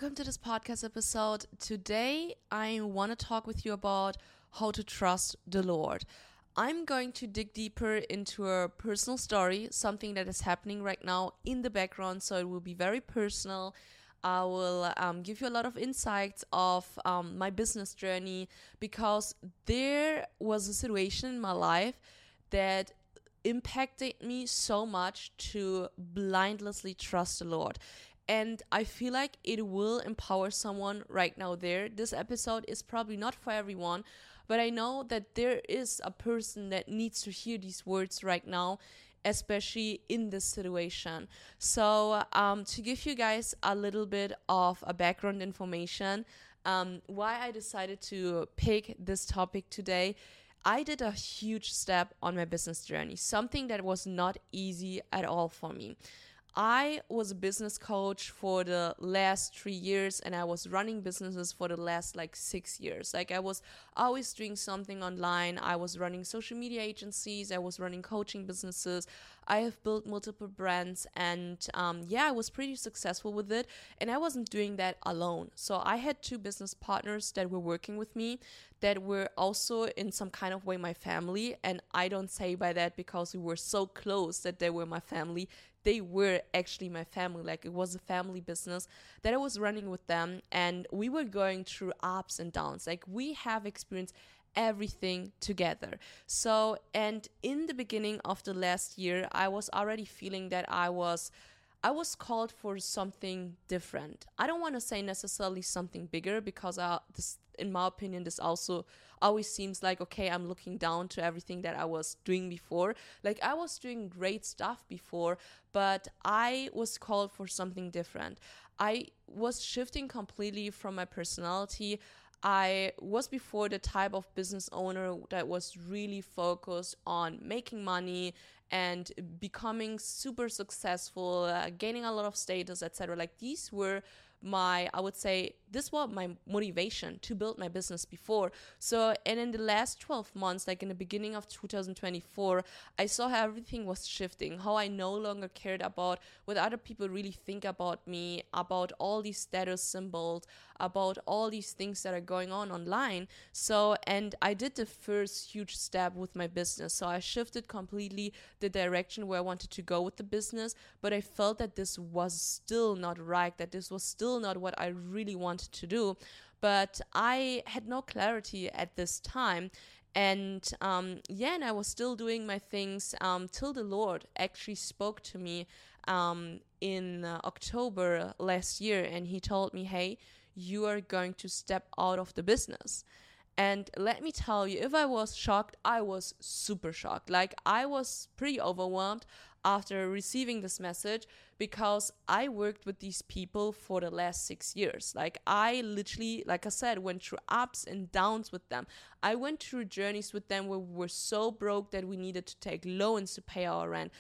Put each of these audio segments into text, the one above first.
welcome to this podcast episode. Today, I want to talk with you about how to trust the Lord. I'm going to dig deeper into a personal story, something that is happening right now in the background, so it will be very personal. I will give you a lot of insights of my business journey because there was a situation in my life that impacted me so much to blindlessly trust the Lord. And I feel like it will empower someone right now there. This episode is probably not for everyone, but I know that there is a person that needs to hear these words right now, especially in this situation. So to give you guys a little bit of a background information, why I decided to pick this topic today, I did a huge step on my business journey, something that was not easy at all for me. I was a business coach for the last 3 years and I was running businesses for the last 6 years. I was always doing something online. I was running social media agencies. I was running coaching businesses. I have built multiple brands and I was pretty successful with it. And I wasn't doing that alone. So I had 2 business partners that were working with me that were also in some kind of way my family. And I don't say by that because we were so close that they were my family. They were actually my family. It was a family business that I was running with them, and we were going through ups and downs. We have experienced everything together. So, and in the beginning of the last year, I was already feeling that I was called for something different. I don't want to say necessarily something bigger because in my opinion, this also always seems like, okay, I'm looking down to everything that I was doing before. I was doing great stuff before, but I was called for something different. I was shifting completely from my personality. I was before the type of business owner that was really focused on making money and becoming super successful, gaining a lot of status, etc. These were this was my motivation to build my business before. So, and in the last 12 months, in the beginning of 2024, I saw how everything was shifting, how I no longer cared about what other people really think about me, about all these status symbols, about all these things that are going on online. So, and I did the first huge step with my business. So I shifted completely the direction where I wanted to go with the business, but I felt that this was still not right, that this was still not what I really wanted to do. But I had no clarity at this time. And and I was still doing my things till the Lord actually spoke to me in October last year, and he told me, hey, you are going to step out of the business. And let me tell you, if I was shocked, I was super shocked. I was pretty overwhelmed after receiving this message because I worked with these people for the last 6 years. I literally, like I said, went through ups and downs with them. I went through journeys with them where we were so broke that we needed to take loans to pay our rent.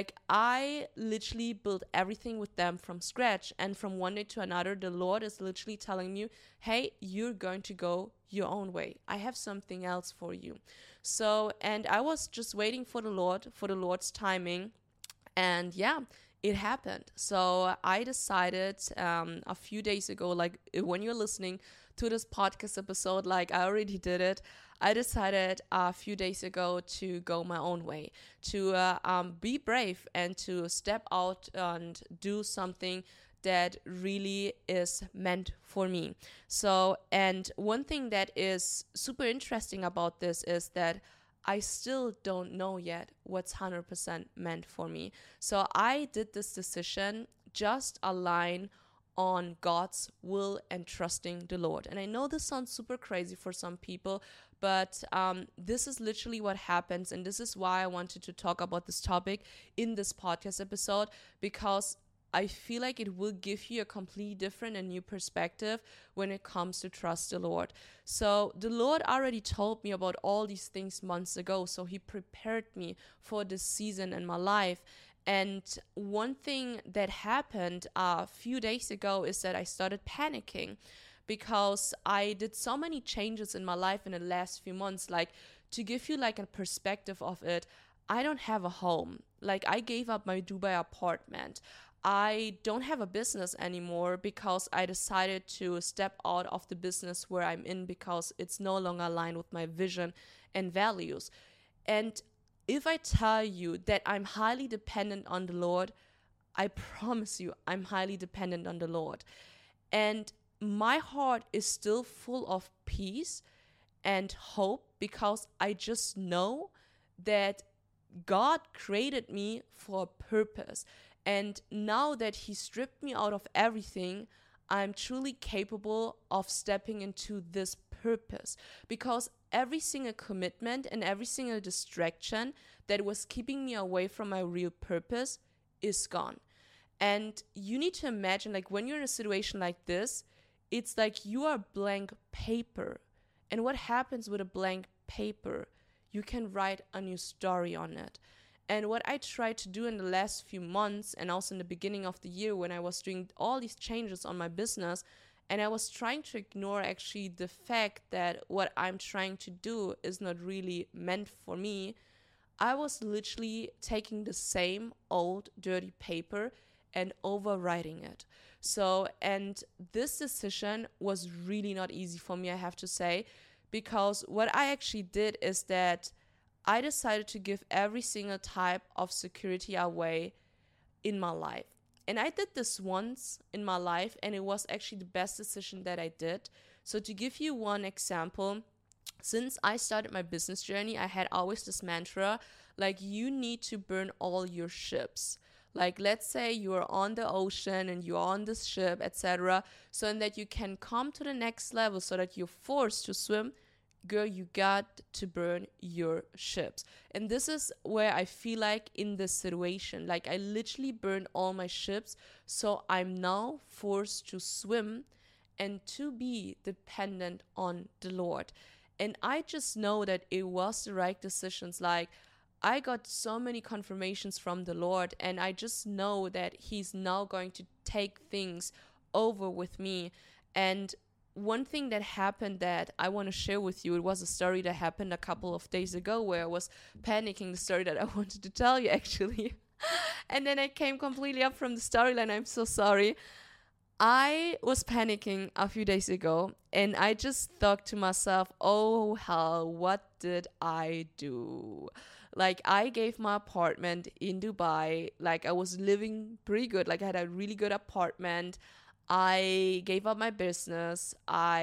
I literally built everything with them from scratch. And from one day to another, the Lord is literally telling you, hey, you're going to go your own way. I have something else for you. So, and I was just waiting for the Lord's timing. And it happened. So I decided a few days ago, when you're listening to this podcast episode, I already did it. I decided a few days ago to go my own way, to be brave and to step out and do something that really is meant for me. So, and one thing that is super interesting about this is that I still don't know yet what's 100% meant for me. So I did this decision just align on God's will and trusting the Lord. And I know this sounds super crazy for some people, but this is literally what happens. And this is why I wanted to talk about this topic in this podcast episode, because I feel like it will give you a completely different and new perspective when it comes to trust the Lord. So the Lord already told me about all these things months ago. So he prepared me for this season in my life. And one thing that happened a few days ago is that I started panicking because I did so many changes in my life in the last few months. To give you a perspective of it, I don't have a home. I gave up my Dubai apartment. I don't have a business anymore because I decided to step out of the business where I'm in because it's no longer aligned with my vision and values. And if I tell you that I'm highly dependent on the Lord, I promise you I'm highly dependent on the Lord. And my heart is still full of peace and hope because I just know that God created me for a purpose. And now that He stripped me out of everything, I'm truly capable of stepping into this purpose, because every single commitment and every single distraction that was keeping me away from my real purpose is gone. And you need to imagine, like, when you're in a situation like this, it's like you are blank paper. And what happens with a blank paper? You can write a new story on it. And what I tried to do in the last few months, and also in the beginning of the year when I was doing all these changes on my business, and I was trying to ignore actually the fact that what I'm trying to do is not really meant for me, I was literally taking the same old dirty paper and overwriting it. So, and this decision was really not easy for me, I have to say, because what I actually did is that I decided to give every single type of security away in my life. And I did this once in my life, and it was actually the best decision that I did. So to give you one example, since I started my business journey, I had always this mantra, like, you need to burn all your ships. Like, let's say you are on the ocean and you're on this ship, etc., so that you can come to the next level, so that you're forced to swim, girl, you got to burn your ships. And this is where I feel like in this situation, like, I literally burned all my ships, so I'm now forced to swim and to be dependent on the Lord. And I just know that it was the right decisions. Like, I got so many confirmations from the Lord, and I just know that He's now going to take things over with me. And one thing that happened that I want to share with you, it was a story that happened a couple of days ago where I was panicking, the story that I wanted to tell you actually. And then I came completely up from the storyline. I'm so sorry. I was panicking a few days ago, and I just thought to myself, oh hell, what did I do? Like, I gave my apartment in Dubai, like, I was living pretty good, like, I had a really good apartment. I gave up my business.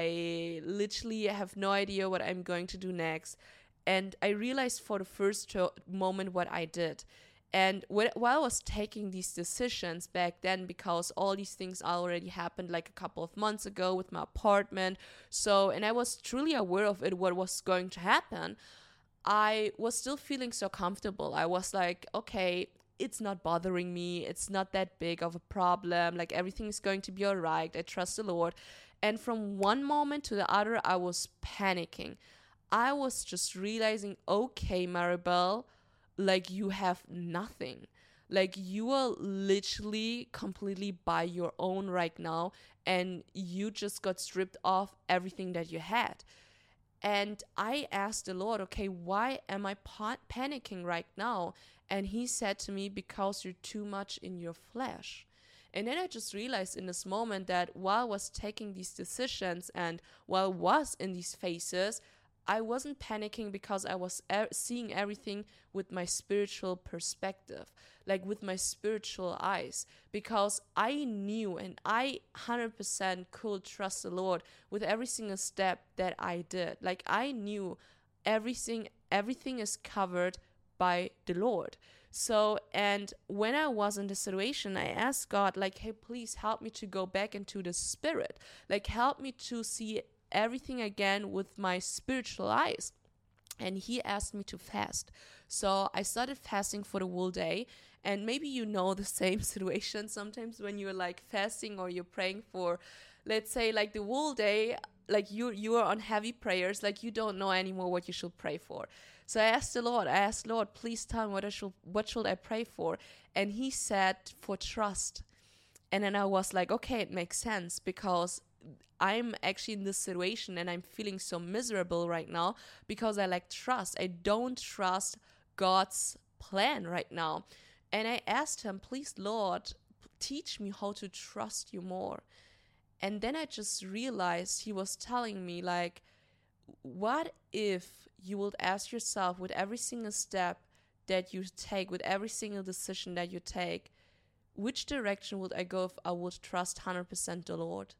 I literally have no idea what I'm going to do next. And I realized for the first moment what I did. And while I was taking these decisions back then, because all these things already happened like a couple of months ago with my apartment, so, and I was truly aware of it, what was going to happen, I was still feeling so comfortable. I was like, okay, it's not bothering me. It's not that big of a problem. Like, everything is going to be all right. I trust the Lord. And from one moment to the other, I was panicking. I was just realizing, okay, Maribel, like, you have nothing. Like, you are literally completely by your own right now, and you just got stripped of everything that you had. And I asked the Lord, okay, why am I panicking right now? And He said to me, because you're too much in your flesh. And then I just realized in this moment that while I was taking these decisions and while I was in these phases, I wasn't panicking because I was seeing everything with my spiritual perspective, like with my spiritual eyes, because I knew and I 100% could trust the Lord with every single step that I did. Like, I knew everything is covered by the Lord. So, and when I was in this situation, I asked God, like, hey, please help me to go back into the spirit. Like, help me to see everything again with my spiritual eyes. And He asked me to fast. So I started fasting for the whole day. And maybe you know the same situation sometimes when you're like fasting or you're praying for, let's say, like the whole day, like you are on heavy prayers, like you don't know anymore what you should pray for. So I asked the Lord, Lord, please tell me what should I pray for? And He said, for trust. And then I was like, okay, it makes sense, because I'm actually in this situation and I'm feeling so miserable right now because I lack trust. I don't trust God's plan right now. And I asked Him, please, Lord, teach me how to trust you more. And then I just realized he was telling me, like, what if you would ask yourself with every single step that you take, with every single decision that you take, which direction would I go if I would trust 100% the Lord?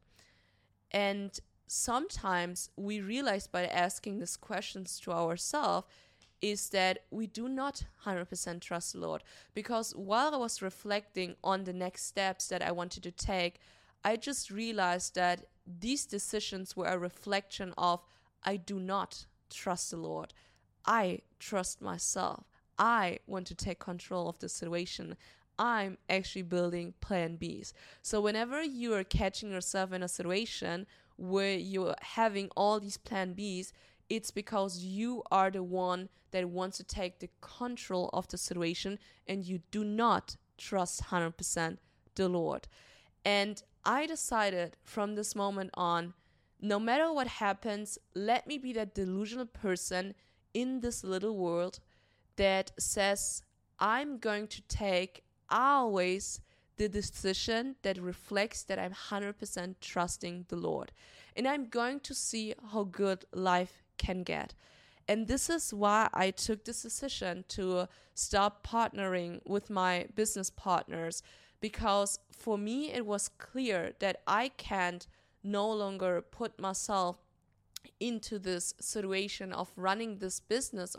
And sometimes we realize by asking these questions to ourselves is that we do not 100% trust the Lord. Because while I was reflecting on the next steps that I wanted to take, I just realized that these decisions were a reflection of I do not trust the Lord. I trust myself. I want to take control of the situation. I'm actually building plan Bs. So whenever you are catching yourself in a situation where you're having all these plan Bs, it's because you are the one that wants to take the control of the situation and you do not trust 100% the Lord. And I decided from this moment on, no matter what happens, let me be that delusional person in this little world that says, I'm going to take always the decision that reflects that I'm 100% trusting the Lord. And I'm going to see how good life can get. And this is why I took this decision to stop partnering with my business partners, because for me it was clear that I can't no longer put myself into this situation of running this business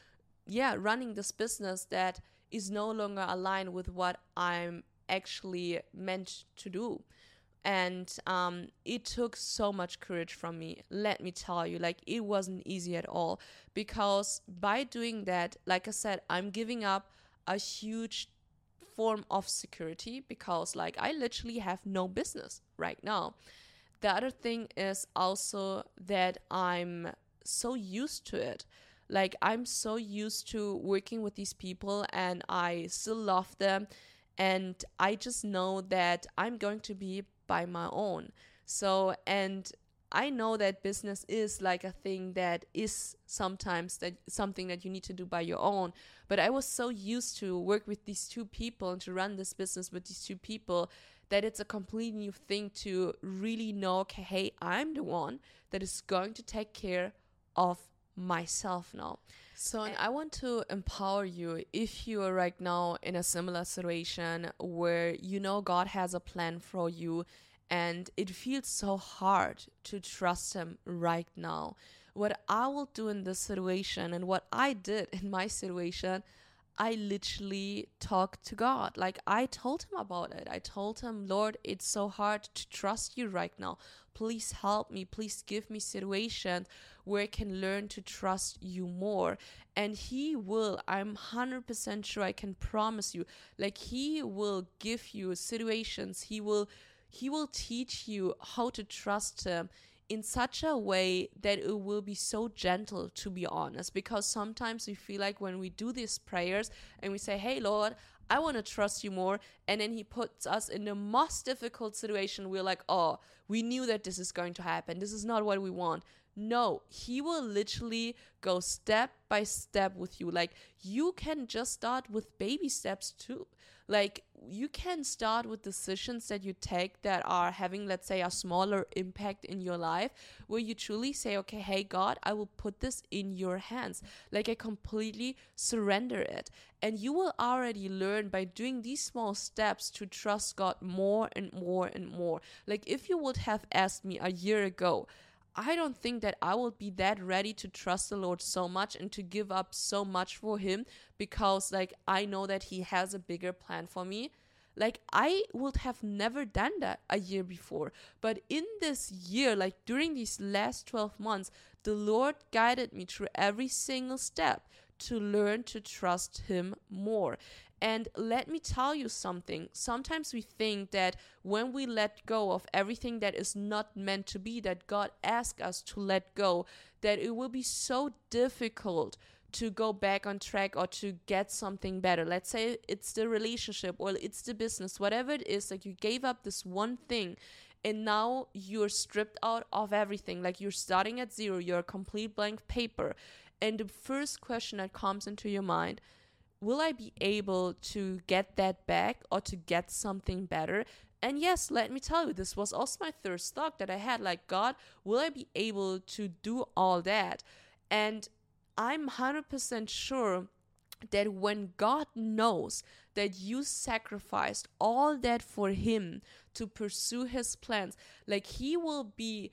running this business that is no longer aligned with what I'm actually meant to do. And it took so much courage from me, let me tell you. Like, it wasn't easy at all, because by doing that, like I said, I'm giving up a huge form of security, because like I literally have no business right now. The other thing is also that I'm so used to it. Like, I'm so used to working with these people and I still love them. And I just know that I'm going to be by my own. So, and I know that business is like a thing that is sometimes that something that you need to do by your own. But I was so used to work with these two people and to run this business with these two people that it's a completely new thing to really know, okay, hey, I'm the one that is going to take care of myself now. So, and I want to empower you if you are right now in a similar situation where you know God has a plan for you and it feels so hard to trust Him right now. What I will do in this situation and what I did in my situation, I literally talked to God. Like, I told Him about it. I told Him, Lord, it's so hard to trust you right now. Please help me. Please give me situations where I can learn to trust you more. And He will, I'm 100% sure, I can promise you, like, He will give you situations. He will teach you how to trust Him in such a way that it will be so gentle, to be honest. Because sometimes we feel like when we do these prayers and we say, hey, Lord, I want to trust you more, and then He puts us in the most difficult situation, we're like, oh, we knew that this is going to happen. This is not what we want. No, He will literally go step by step with you. Like, you can just start with baby steps too. Like, you can start with decisions that you take that are having, let's say, a smaller impact in your life, where you truly say, okay, hey, God, I will put this in your hands. Like, I completely surrender it. And you will already learn by doing these small steps to trust God more and more and more. Like, if you would have asked me a year ago, I don't think that I would be that ready to trust the Lord so much and to give up so much for Him, because like I know that He has a bigger plan for me. Like, I would have never done that a year before. But in this year, like during these last 12 months, the Lord guided me through every single step to learn to trust Him more. And let me tell you something. Sometimes we think that when we let go of everything that is not meant to be, that God asks us to let go, that it will be so difficult to go back on track or to get something better. Let's say it's the relationship or it's the business, whatever it is, like you gave up this one thing and now you're stripped out of everything. Like, you're starting at zero, you're a complete blank paper. And the first question that comes into your mind, will I be able to get that back or to get something better? And yes, let me tell you, this was also my first thought that I had, like, God, will I be able to do all that? And I'm 100% sure that when God knows that you sacrificed all that for him to pursue his plans, like he will be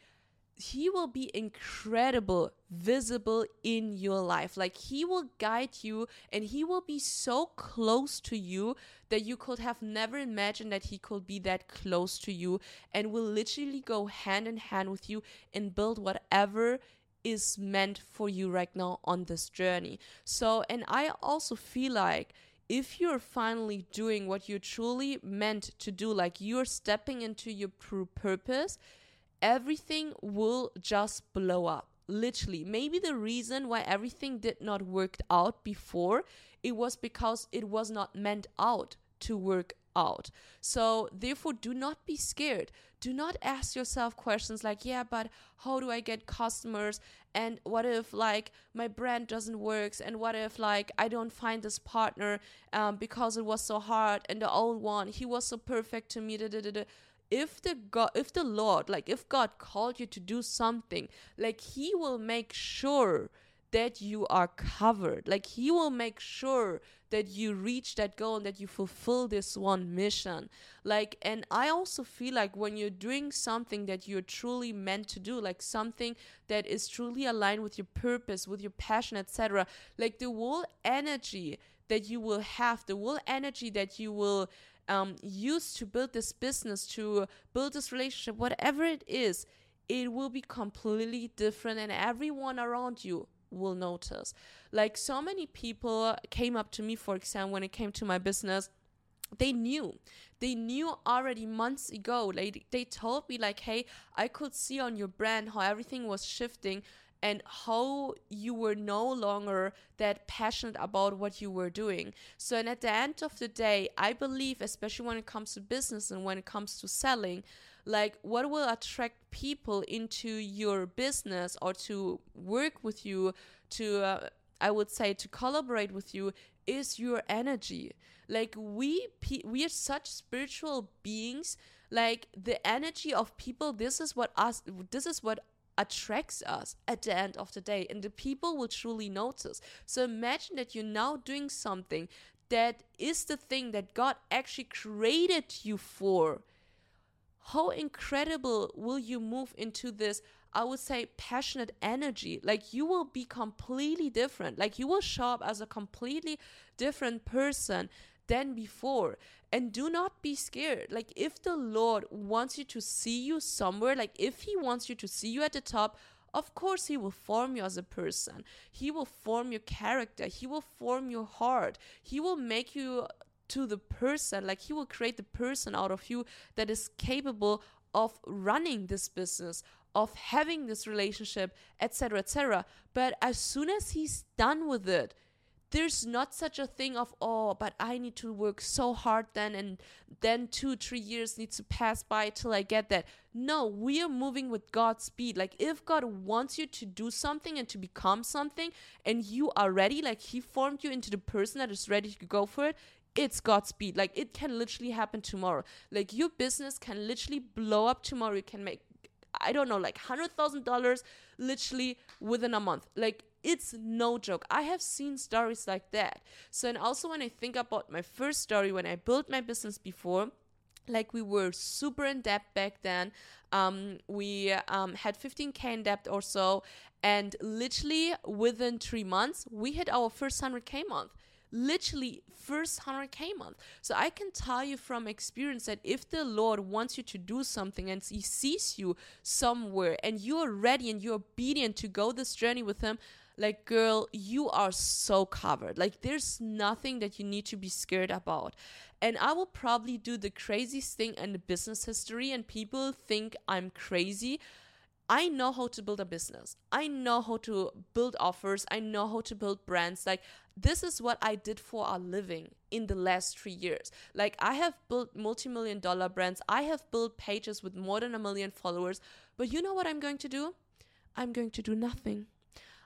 incredible, visible in your life. Like he will guide you and he will be so close to you that you could have never imagined that he could be that close to you, and will literally go hand in hand with you and build whatever is meant for you right now on this journey. So, and I also feel like if you're finally doing what you're truly meant to do, like you're stepping into your true purpose, everything will just blow up. Literally, maybe the reason why everything did not work out before, it was because it was not meant out to work out. So therefore, do not be scared. Do not ask yourself questions like, yeah, but how do I get customers? And what if like my brand doesn't work? And what if like I don't find this partner because it was so hard, and the old one, he was so perfect to me. If the Lord, like if God called you to do something, like he will make sure that you are covered. Like he will make sure that you reach that goal and that you fulfill this one mission. Like, and I also feel like when you're doing something that you're truly meant to do, like something that is truly aligned with your purpose, with your passion, etc., like the whole energy that you will have, the whole energy that you will use to build this business, to build this relationship, whatever it is, it will be completely different, and everyone around you will notice. Like so many people came up to me, for example, when it came to my business. They knew already months ago. Like they told me like, hey, I could see on your brand how everything was shifting and how you were no longer that passionate about what you were doing. So, and at the end of the day, I believe, especially when it comes to business and when it comes to selling, like what will attract people into your business or to work with you, to I would say to collaborate with you, is your energy. Like we are such spiritual beings. Like the energy of people, this is what attracts us at the end of the day, and the people will truly notice. So imagine that you're now doing something that is the thing that God actually created you for. How incredible will you move into this, I would say, passionate energy? Like you will be completely different. Like you will show up as a completely different person than before. And do not be scared. Like if the Lord wants you to see you somewhere, like if he wants you to see you at the top, of course he will form you as a person. He will form your character. He will form your heart. He will make you to the person, like he will create the person out of you that is capable of running this business, of having this relationship, etc., etc. But as soon as he's done with it, there's not such a thing of, oh, but I need to work so hard then, and then 2-3 years needs to pass by till I get that. No, we are moving with God's speed. Like if God wants you to do something and to become something, and you are ready, like he formed you into the person that is ready to go for it, it's God's speed. Like it can literally happen tomorrow. Like your business can literally blow up tomorrow. You can make, I don't know, like $100,000 literally within a month. Like it's no joke. I have seen stories like that. So, and also when I think about my first story, when I built my business before, like we were super in debt back then. We had 15K in debt or so. And literally within 3 months, we hit our first 100K month. Literally first 100K month. So I can tell you from experience that if the Lord wants you to do something and he sees you somewhere and you are ready and you're obedient to go this journey with him, like girl, you are so covered. Like there's nothing that you need to be scared about. And I will probably do the craziest thing in the business history, and people think I'm crazy. I know how to build a business. I know how to build offers. I know how to build brands. Like this is what I did for a living in the last 3 years. Like I have built multi-million-dollar brands. I have built pages with more than 1 million followers. But you know what I'm going to do? I'm going to do nothing.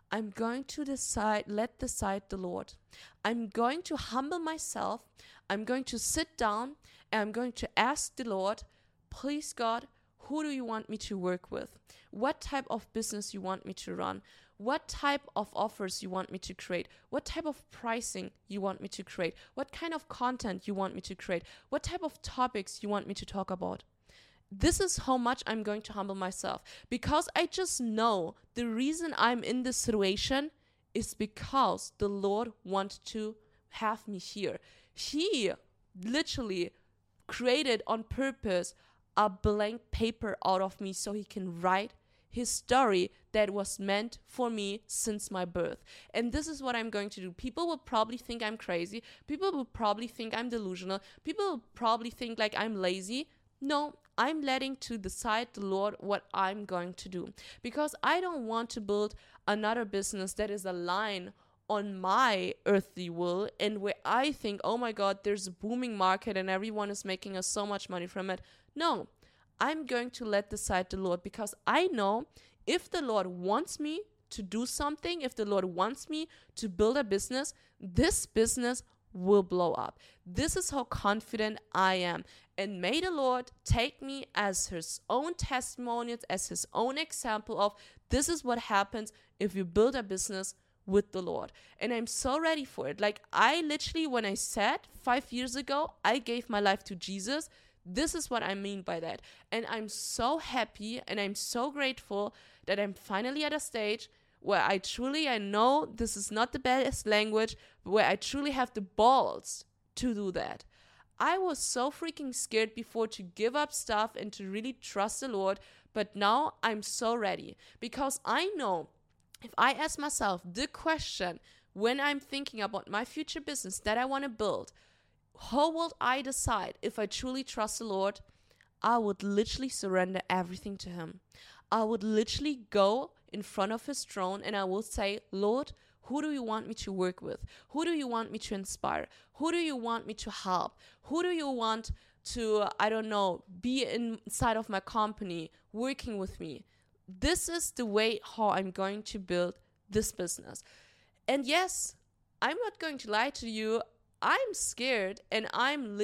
I'm going to let the Lord. I'm going to humble myself. I'm going to sit down and I'm going to ask the Lord, please God, who do you want me to work with? What type of business you want me to run? What type of offers you want me to create? What type of pricing you want me to create? What kind of content you want me to create? What type of topics you want me to talk about? This is how much I'm going to humble myself, because I just know the reason I'm in this situation is because the Lord wanted to have me here. He literally created on purpose a blank paper out of me so he can write his story that was meant for me since my birth. And this is what I'm going to do. People will probably think I'm crazy. People will probably think I'm delusional. People will probably think like I'm lazy. No, I'm letting to decide the Lord what I'm going to do, because I don't want to build another business that is aligned on my earthly will and where I think, oh my God, there's a booming market and everyone is making us so much money from it. No, I'm going to let decide the Lord, because I know if the Lord wants me to do something, if the Lord wants me to build a business, this business will blow up. This is how confident I am. And may the Lord take me as his own testimony, as his own example of this is what happens if you build a business with the Lord. And I'm so ready for it. Like, I literally, when I said 5 years ago, I gave my life to Jesus, this is what I mean by that. And I'm so happy and I'm so grateful that I'm finally at a stage where I know this is not the best language, but where I truly have the balls to do that. I was so freaking scared before to give up stuff and to really trust the Lord, but now I'm so ready, because I know if I ask myself the question when I'm thinking about my future business that I want to build, how will I decide if I truly trust the Lord? I would literally surrender everything to him. I would literally go in front of his throne and I will say, Lord, who do you want me to work with? Who do you want me to inspire? Who do you want me to help? Who do you want to, be inside of my company, working with me? This is the way how I'm going to build this business. And yes, I'm not going to lie to you. I'm scared and I'm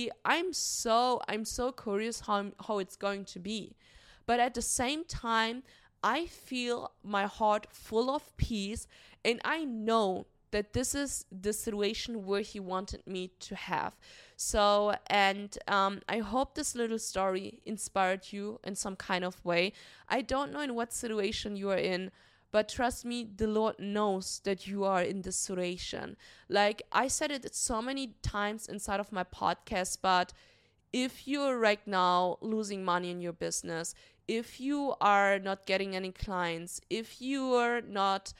so curious how it's going to be. But at the same time, I feel my heart full of peace, and I know that this is the situation where he wanted me to have. So, and I hope this little story inspired you in some kind of way. I don't know in what situation you are in, but trust me, the Lord knows that you are in this situation. Like I said it so many times inside of my podcast, but if you're right now losing money in your business, if you are not getting any clients, if you are not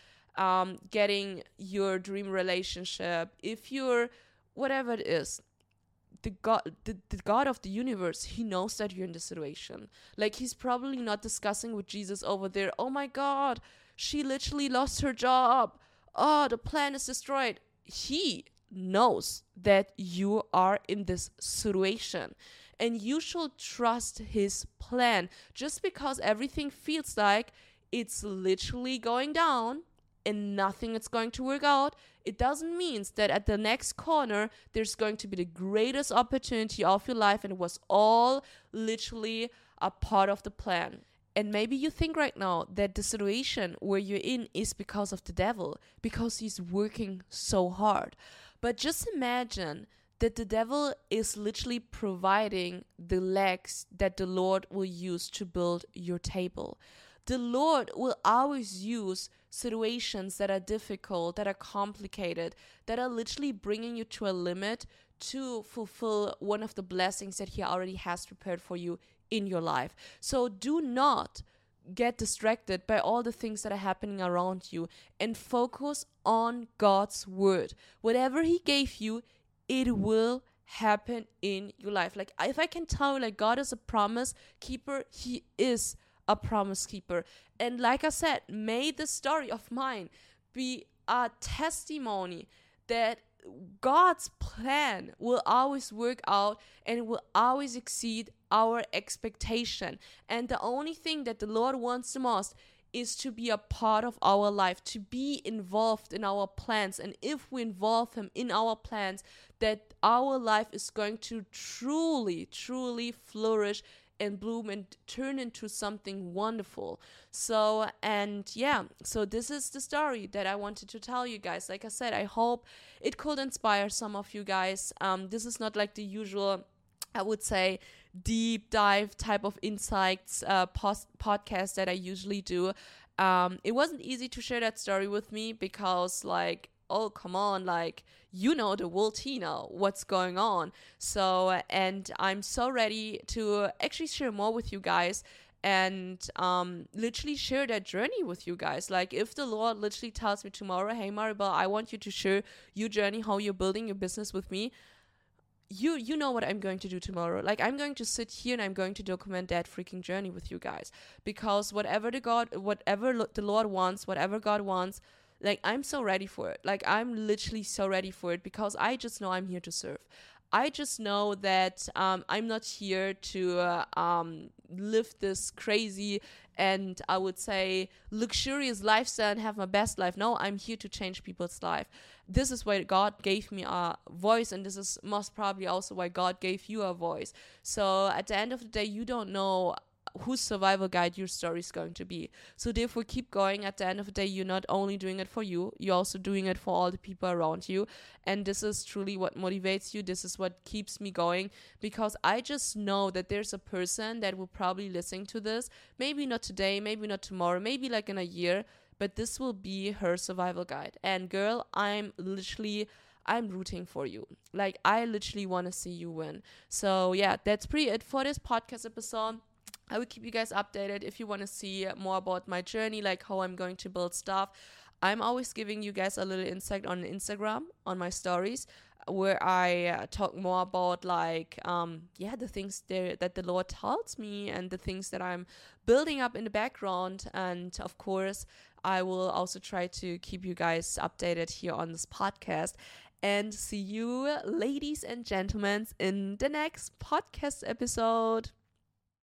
getting your dream relationship, if you're whatever it is, the God of the universe, he knows that you're in this situation. Like, he's probably not discussing with Jesus over there, oh my God, she literally lost her job. Oh, the plan is destroyed. He knows that you are in this situation. And you should trust his plan. Just because everything feels like it's literally going down and nothing is going to work out, it doesn't mean that at the next corner there's going to be the greatest opportunity of your life and it was all literally a part of the plan. And maybe you think right now that the situation where you're in is because of the devil, because he's working so hard. But just imagine that the devil is literally providing the legs that the Lord will use to build your table. The Lord will always use situations that are difficult, that are complicated, that are literally bringing you to a limit to fulfill one of the blessings that he already has prepared for you in your life. So do not get distracted by all the things that are happening around you and focus on God's word. Whatever he gave you, it will happen in your life. Like, if I can tell you, like, God is a promise keeper, he is a promise keeper. And like I said, may this story of mine be a testimony that God's plan will always work out and will always exceed our expectation. And the only thing that the Lord wants the most is to be a part of our life, to be involved in our plans. And if we involve him in our plans, that our life is going to truly, truly flourish and bloom and turn into something wonderful. So, and yeah, so this is the story that I wanted to tell you guys. Like I said, I hope it could inspire some of you guys. This is not like the usual, I would say, deep dive type of insights podcast that I usually do. It wasn't easy to share that story with me because, like, oh, come on, like, you know the whole tea now, what's going on. So, and I'm so ready to actually share more with you guys and literally share that journey with you guys. Like, if the Lord literally tells me tomorrow, hey, Maribel, I want you to share your journey, how you're building your business with me, you know what I'm going to do tomorrow. Like, I'm going to sit here and I'm going to document that freaking journey with you guys, because whatever the Lord wants, whatever God wants, like, I'm so ready for it. Like, I'm literally so ready for it, because I just know I'm here to serve. I just know that I'm not here to live this crazy and, I would say, luxurious lifestyle and have my best life. No, I'm here to change people's life. This is why God gave me a voice, and this is most probably also why God gave you a voice. So at the end of the day, you don't know whose survival guide your story is going to be. So therefore, keep going. At the end of the day, you're not only doing it for you, you're also doing it for all the people around you. And this is truly what motivates you. This is what keeps me going, because I just know that there's a person that will probably listen to this, maybe not today, maybe not tomorrow, maybe like in a year, but this will be her survival guide. And girl, I'm rooting for you. Like, I literally want to see you win. So yeah, that's pretty it for this podcast episode. I will keep you guys updated if you want to see more about my journey, like how I'm going to build stuff. I'm always giving you guys a little insight on Instagram, on my stories, where I talk more about, like, the things that the Lord tells me and the things that I'm building up in the background. And of course, I will also try to keep you guys updated here on this podcast. And see you, ladies and gentlemen, in the next podcast episode.